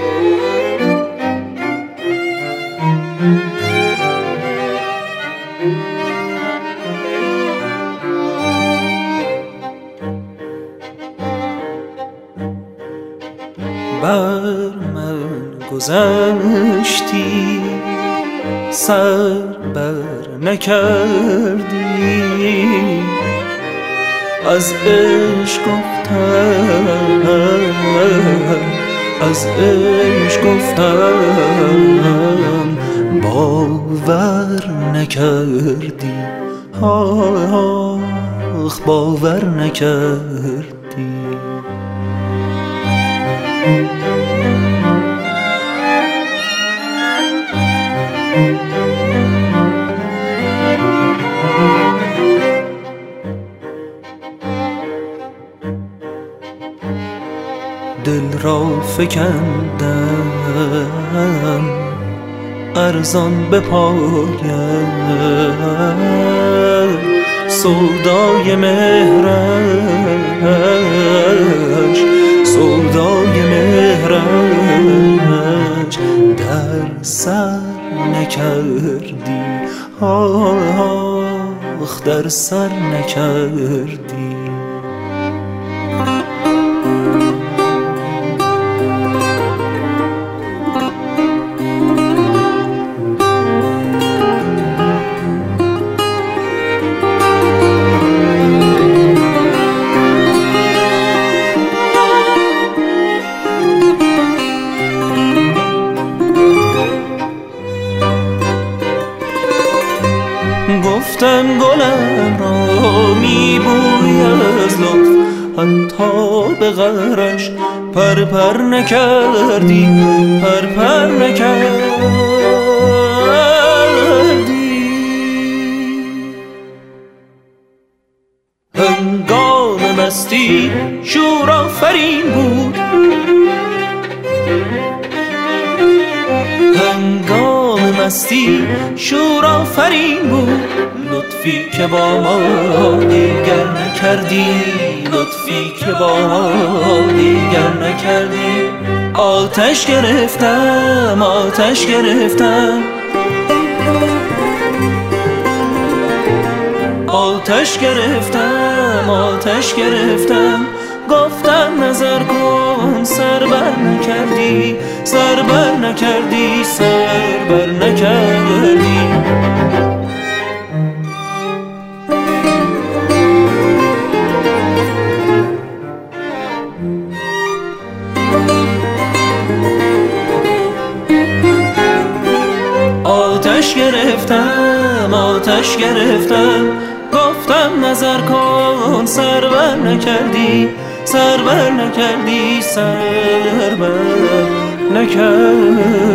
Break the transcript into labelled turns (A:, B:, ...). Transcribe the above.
A: بر من گذشتی سر بر نکردی، از عشق گفتم از عشق گفتم باور نکردی، آخ باور نکردی. دل را فکندم ارزان به پایت، سودای مهرش سودای مهرش در سر نکردی، آخ در سر نکردی. گفتم گلم را میبوی از لطف، حتی به غرش پر نکردی، پر نکردی. هنگام مستی شور آفرین بود، هنگام مستی شور آفرین بود، لطفی که با ما دیگر نکردی، لطفی که با ما دیگر نکردی. آتش گرفتم آتش گرفتم آتش گرفتم آتش گرفتم، گفتم نظر کن سر بر نکردی، سر بر نکردی، سر بر نکردی. آتش گرفتم آتش گرفتم، گفتم نظر کن سر بر نکردی، سر بر نکردی، سر بر نکردی.